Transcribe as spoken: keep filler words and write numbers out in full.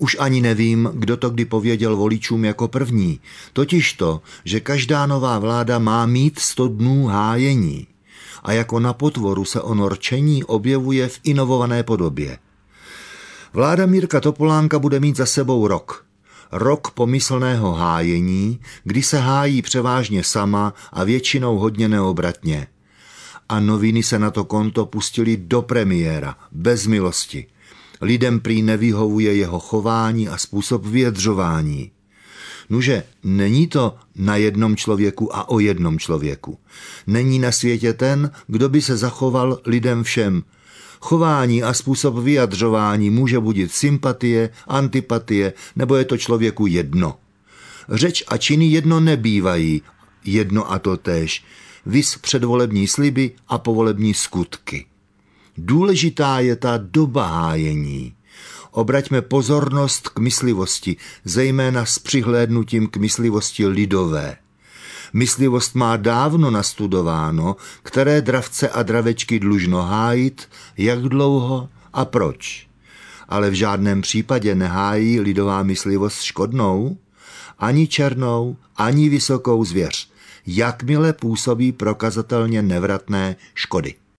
Už ani nevím, kdo to kdy pověděl voličům jako první, totiž to, že každá nová vláda má mít sto dnů hájení a jako na potvoru se ono rčení objevuje v inovované podobě. Vláda Mirka Topolánka bude mít za sebou rok. Rok pomyslného hájení, kdy se hájí převážně sama a většinou hodně neobratně. A noviny se na to konto pustili do premiéra, bez milosti. Lidem prý nevyhovuje jeho chování a způsob vyjadřování. Nuže, není to na jednom člověku a o jednom člověku. Není na světě ten, kdo by se zachoval lidem všem. Chování a způsob vyjadřování může budit sympatie, antipatie, nebo je to člověku jedno. Řeč a činy jedno nebývají, jedno a to též. Viz předvolební sliby a povolební skutky. Důležitá je ta doba hájení. Obraťme pozornost k myslivosti, zejména s přihlédnutím k myslivosti lidové. Myslivost má dávno nastudováno, které dravce a dravečky dlužno hájit, jak dlouho a proč. Ale v žádném případě nehájí lidová myslivost škodnou, ani černou, ani vysokou zvěř, jakmile působí prokazatelně nevratné škody.